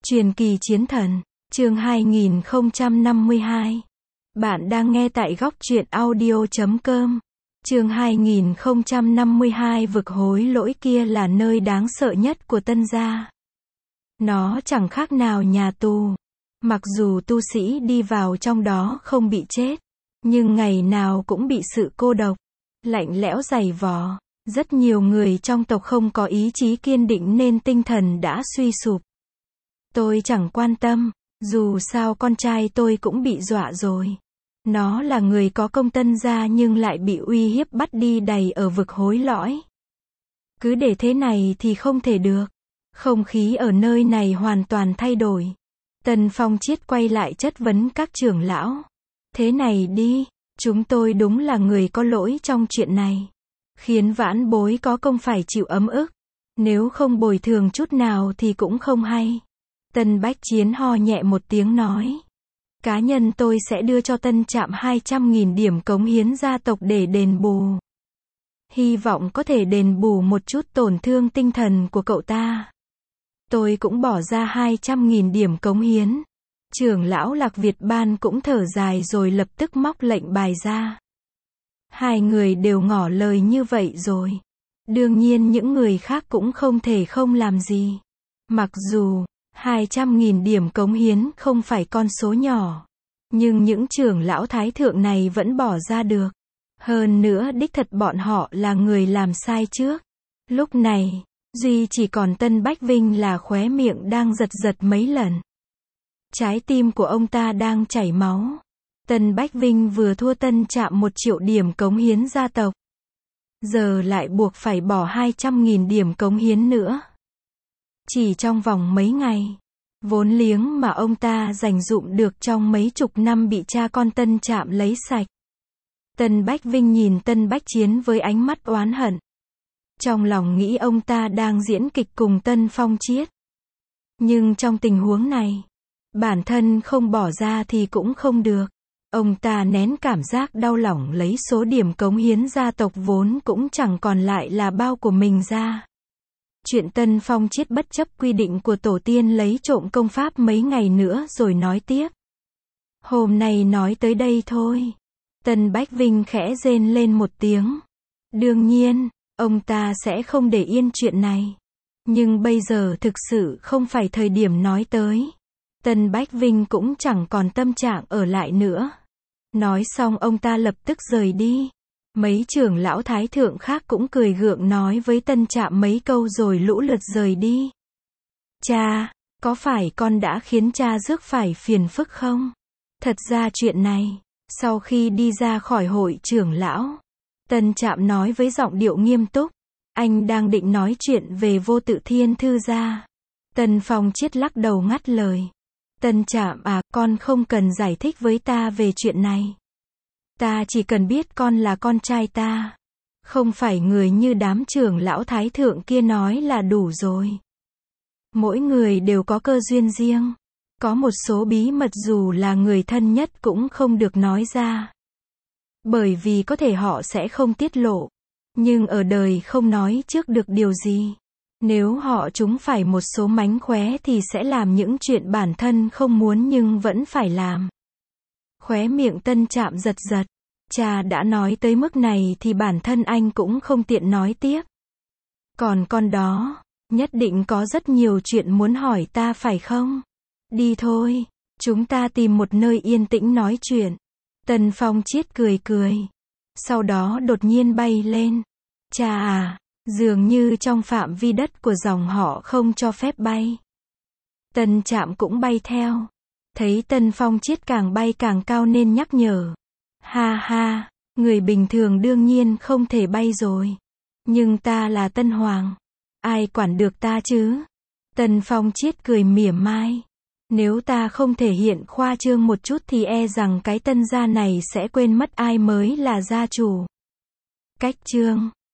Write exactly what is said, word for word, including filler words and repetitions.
Truyền kỳ chiến thần, chương hai nghìn không trăm năm mươi hai. Bạn đang nghe tại góc truyện audio chấm com. Chương hai nghìn không trăm năm mươi hai. Vực hối lỗi kia là nơi đáng sợ nhất của Tân gia. Nó chẳng khác nào nhà tù. Mặc dù tu sĩ đi vào trong đó không bị chết, nhưng ngày nào cũng bị sự cô độc, lạnh lẽo dày vò. Rất nhiều người trong tộc không có ý chí kiên định nên tinh thần đã suy sụp. Tôi chẳng quan tâm, dù sao con trai tôi cũng bị dọa rồi. Nó là người có công Tân gia nhưng lại bị uy hiếp bắt đi đày ở vực hối lõi. Cứ để thế này thì không thể được. Không khí ở nơi này hoàn toàn thay đổi. Tần Phong Chiết quay lại chất vấn các trưởng lão. Thế này đi, chúng tôi đúng là người có lỗi trong chuyện này. Khiến vãn bối có công phải chịu ấm ức. Nếu không bồi thường chút nào thì cũng không hay. Tân Bách Chiến ho nhẹ một tiếng nói. Cá nhân tôi sẽ đưa cho Tân Trạm hai trăm nghìn điểm cống hiến gia tộc để đền bù. Hy vọng có thể đền bù một chút tổn thương tinh thần của cậu ta. Tôi cũng bỏ ra hai trăm nghìn điểm cống hiến. Trưởng lão Lạc Việt Ban cũng thở dài rồi lập tức móc lệnh bài ra. Hai người đều ngỏ lời như vậy rồi. Đương nhiên những người khác cũng không thể không làm gì. Mặc dù hai trăm nghìn điểm cống hiến không phải con số nhỏ, nhưng những trưởng lão thái thượng này vẫn bỏ ra được. Hơn nữa đích thật bọn họ là người làm sai trước. Lúc này, duy chỉ còn Tân Bách Vinh là khóe miệng đang giật giật mấy lần. Trái tim của ông ta đang chảy máu. Tân Bách Vinh vừa thua Tân Trạm một triệu điểm cống hiến gia tộc. Giờ lại buộc phải bỏ hai trăm nghìn điểm cống hiến nữa. Chỉ trong vòng mấy ngày, vốn liếng mà ông ta dành dụm được trong mấy chục năm bị cha con Tân Trạm lấy sạch. Tân Bách Vinh nhìn Tân Bách Chiến với ánh mắt oán hận. Trong lòng nghĩ ông ta đang diễn kịch cùng Tân Phong Chiết. Nhưng trong tình huống này, bản thân không bỏ ra thì cũng không được. Ông ta nén cảm giác đau lòng lấy số điểm cống hiến gia tộc vốn cũng chẳng còn lại là bao của mình ra. Chuyện Tân Phong Chiết bất chấp quy định của tổ tiên lấy trộm công pháp mấy ngày nữa rồi nói tiếp. Hôm nay nói tới đây thôi. Tân Bách Vinh khẽ rên lên một tiếng. Đương nhiên, ông ta sẽ không để yên chuyện này. Nhưng bây giờ thực sự không phải thời điểm nói tới. Tân Bách Vinh cũng chẳng còn tâm trạng ở lại nữa. Nói xong ông ta lập tức rời đi. Mấy trưởng lão thái thượng khác cũng cười gượng nói với Tân Trạm mấy câu rồi lũ lượt rời đi. Cha, có phải con đã khiến cha rước phải phiền phức không? Thật ra chuyện này, sau khi đi ra khỏi hội trưởng lão, Tân Trạm nói với giọng điệu nghiêm túc. Anh đang định nói chuyện về Vô Tự Thiên Thư gia. Tân Phong Chiết lắc đầu ngắt lời. Tân Trạm à, con không cần giải thích với ta về chuyện này. Ta chỉ cần biết con là con trai ta. Không phải người như đám trưởng lão thái thượng kia nói là đủ rồi. Mỗi người đều có cơ duyên riêng. Có một số bí mật dù là người thân nhất cũng không được nói ra. Bởi vì có thể họ sẽ không tiết lộ. Nhưng ở đời không nói trước được điều gì. Nếu họ trúng phải một số mánh khóe thì sẽ làm những chuyện bản thân không muốn nhưng vẫn phải làm. Khóe miệng Tân Trạm giật giật. Cha đã nói tới mức này thì bản thân anh cũng không tiện nói tiếp. Còn con đó, nhất định có rất nhiều chuyện muốn hỏi ta phải không? Đi thôi, chúng ta tìm một nơi yên tĩnh nói chuyện. Tân Phong Chiết cười cười. Sau đó đột nhiên bay lên. Cha à, dường như trong phạm vi đất của dòng họ không cho phép bay. Tân Trạm cũng bay theo. Thấy Tân Phong Chiết càng bay càng cao nên nhắc nhở. Ha ha, người bình thường đương nhiên không thể bay rồi. Nhưng ta là Tân Hoàng. Ai quản được ta chứ? Tân Phong Chiết cười mỉa mai. Nếu ta không thể hiện khoa trương một chút thì e rằng cái Tân gia này sẽ quên mất ai mới là gia chủ. Cách chương